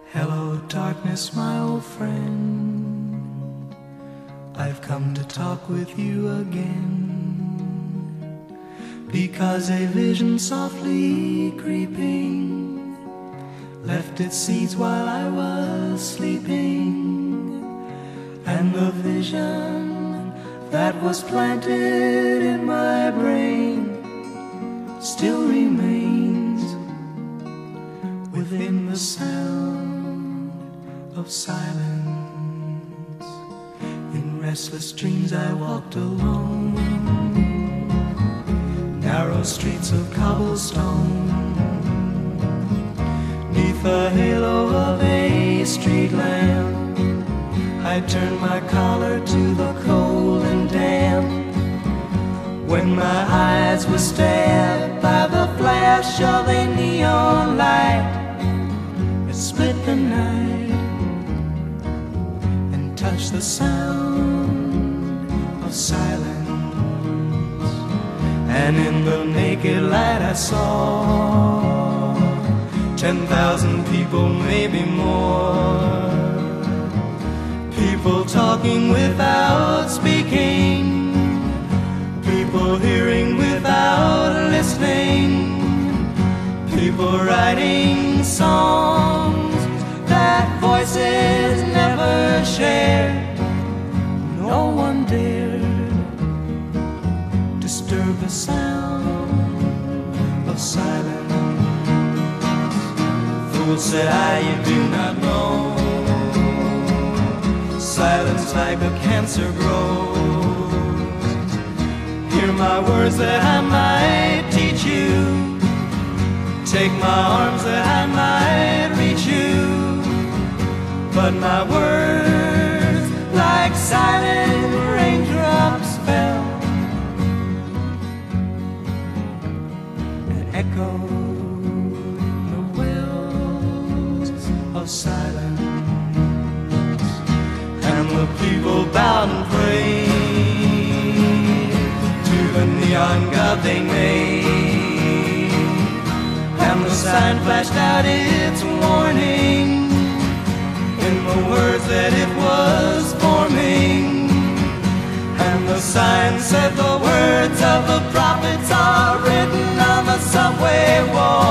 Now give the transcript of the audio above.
Hello, darkness, my old friend. I've come to talk with you again, because a vision softly creeping left its seeds while I was sleeping, and the vision that was planted in my brain still remains within the sound of silence. In restless dreams I walked alone, narrow streets of cobblestone, neath the halo of a street lamp. I turned my collar to the cold and damp, when my eyes were stabbed by the flash of a neon light. It split the night and touched the sound of silence. And in the naked light I saw 10,000 people, maybe more, people talking without speaking, people hearing without listening, people writing songs that voices never shared. No one dared disturb the sound of silence. Fool, said I, you do not know, silence like a cancer grows. Hear my words that I might teach you, take my arms that I might reach you, but my words like silent raindrops fell and echoed in the wells of silence. And the people bowed and prayed to the neon god they made, and the sign flashed out its warning in the words that it was forming. And the sign said, the words of the prophets are written on the subway wall.